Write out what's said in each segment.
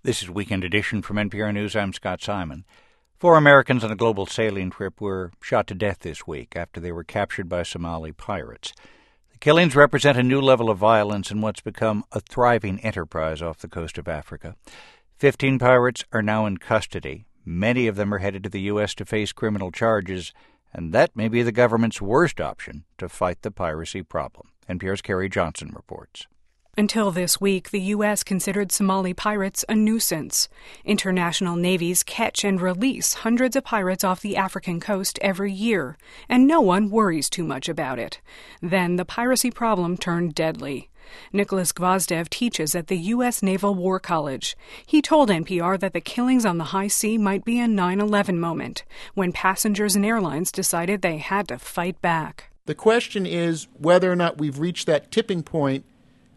This is Weekend Edition from NPR News. I'm Scott Simon. 4 Americans on a global sailing trip were shot to death this week after they were captured by Somali pirates. The killings represent a new level of violence in what's become a thriving enterprise off the coast of Africa. 15 pirates are now in custody. Many of them are headed to the U.S. to face criminal charges, and that may be the government's worst option to fight the piracy problem. NPR's Carrie Johnson reports. Until this week, the U.S. considered Somali pirates a nuisance. International navies catch and release hundreds of pirates off the African coast every year, and no one worries too much about it. Then the piracy problem turned deadly. Nicholas Gvozdev teaches at the U.S. Naval War College. He told NPR that the killings on the high sea might be a 9/11 moment, when passengers and airlines decided they had to fight back. The question is whether or not we've reached that tipping point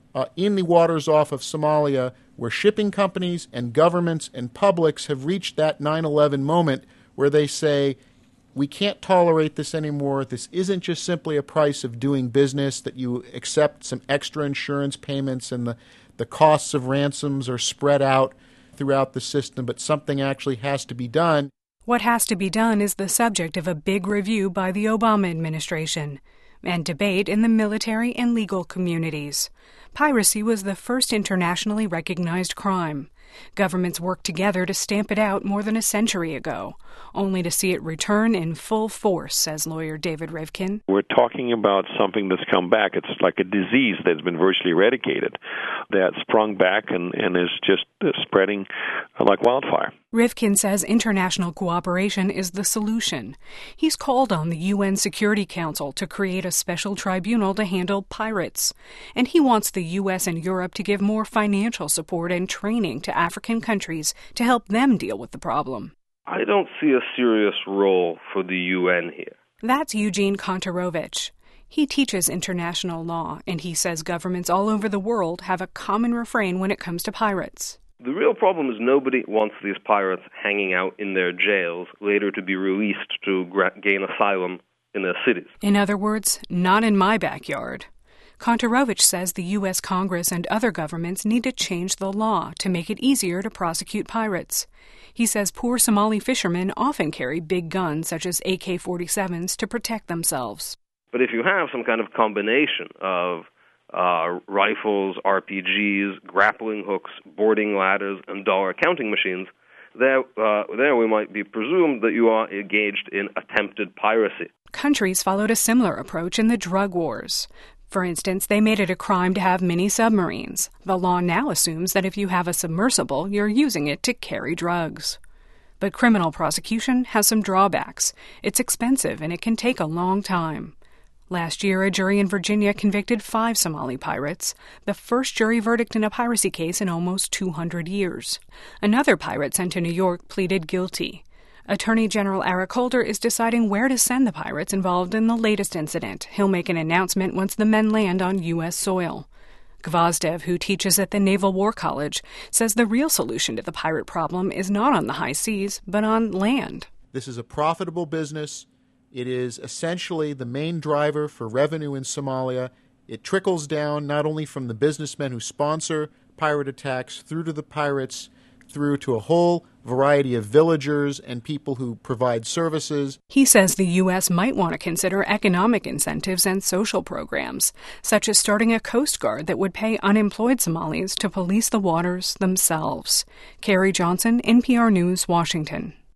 in the waters off of Somalia, where shipping companies and governments and publics have reached that 9/11 moment where they say, we can't tolerate this anymore. This isn't just simply a price of doing business, that you accept some extra insurance payments and the costs of ransoms are spread out throughout the system, but something actually has to be done. What has to be done is the subject of a big review by the Obama administration and debate in the military and legal communities. Piracy was the first internationally recognized crime. Governments worked together to stamp it out more than a century ago, only to see it return in full force, says lawyer David Rivkin. We're talking about something that's come back. It's like a disease that's been virtually eradicated, that sprung back and is just spreading like wildfire. Rivkin says international cooperation is the solution. He's called on the UN Security Council to create a special tribunal to handle pirates. And he wants the U.S. and Europe to give more financial support and training to African countries to help them deal with the problem. I don't see a serious role for the UN here. That's Eugene Kontorovich. He teaches international law, and he says governments all over the world have a common refrain when it comes to pirates. The real problem is nobody wants these pirates hanging out in their jails, later to be released to gain asylum in their cities. In other words, not in my backyard. Kontorovich says the U.S. Congress and other governments need to change the law to make it easier to prosecute pirates. He says poor Somali fishermen often carry big guns such as AK-47s to protect themselves. But if you have some kind of combination of rifles, RPGs, grappling hooks, boarding ladders, and dollar counting machines, there we might be presumed that you are engaged in attempted piracy. Countries followed a similar approach in the drug wars. For instance, they made it a crime to have mini submarines. The law now assumes that if you have a submersible, you're using it to carry drugs. But criminal prosecution has some drawbacks. It's expensive and it can take a long time. Last year, a jury in Virginia convicted 5 Somali pirates, the first jury verdict in a piracy case in almost 200 years. Another pirate sent to New York pleaded guilty. Attorney General Eric Holder is deciding where to send the pirates involved in the latest incident. He'll make an announcement once the men land on U.S. soil. Gvozdev, who teaches at the Naval War College, says the real solution to the pirate problem is not on the high seas, but on land. This is a profitable business. It is essentially the main driver for revenue in Somalia. It trickles down not only from the businessmen who sponsor pirate attacks through to the pirates, through to a whole variety of villagers and people who provide services. He says the U.S. might want to consider economic incentives and social programs, such as starting a Coast Guard that would pay unemployed Somalis to police the waters themselves. Carrie Johnson, NPR News, Washington.